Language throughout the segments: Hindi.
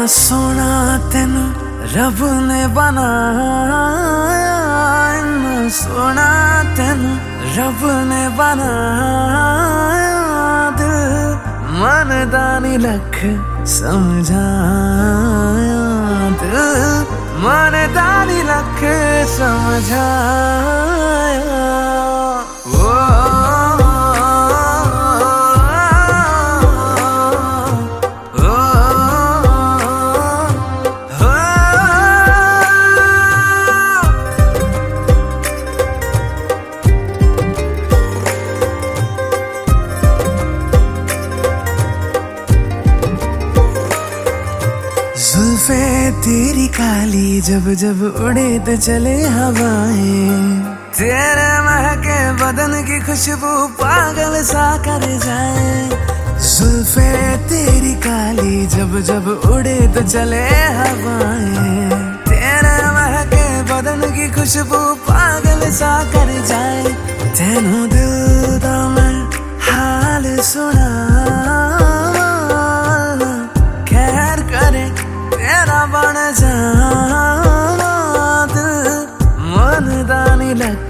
सोना तेन रब ने बनाया, इन्ना सोना तेन रब ने बनाया। दिल मन दानी लख समझाया, दिल मन दानी लख समझाया। जुल्फे तेरी काली जब जब उड़े तो चले हवाएं, तेरे महके बदन की खुशबू पागल सा कर जाए। जुल्फे तेरी काली जब जब उड़े तो चले हवाएं, तेरे महके बदन की खुशबू पागल सा कर जाए। तेनू दिल दा मैं हाल सुना, खैर करे तेरा बन जाना। दिल मन दानी लख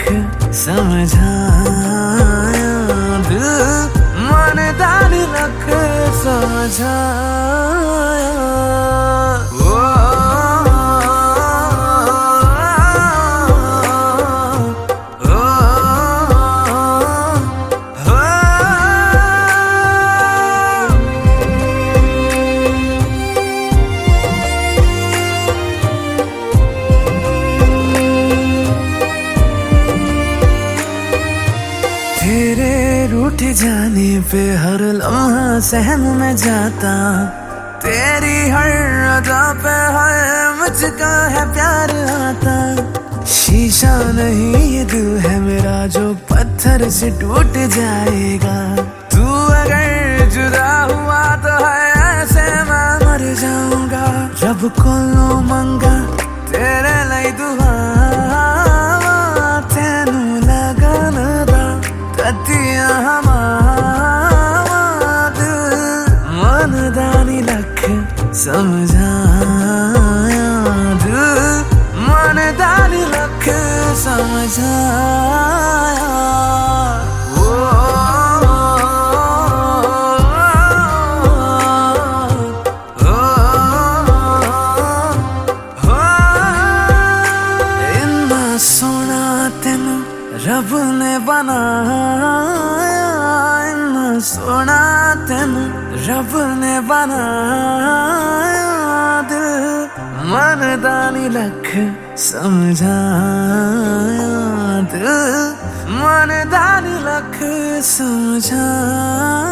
समझाया, दिल मन दानी लख समझाया। तेरे रूठ जाने पे हर लम्हा सहम में जाता, तेरी हर अदा पे हर मुझका है प्यार आता। शीशा नहीं ये दिल है मेरा जो पत्थर से टूट जाएगा। तू अगर जुदा हुआ तो है ऐसे मैं मर जाऊंगा। रब को लो मंगा तेरे लिए दुआ, तेनू लगन दा ततिया दिल मन दानी लख समझाया, दिल मन दानी लख समझाया। इन्ना सोना तेन रब ने बनाया, इन्ना सोना तेन रब ने बनाया। दिल मन दानी लख समझाया, दिल मन दानी लख समझाया।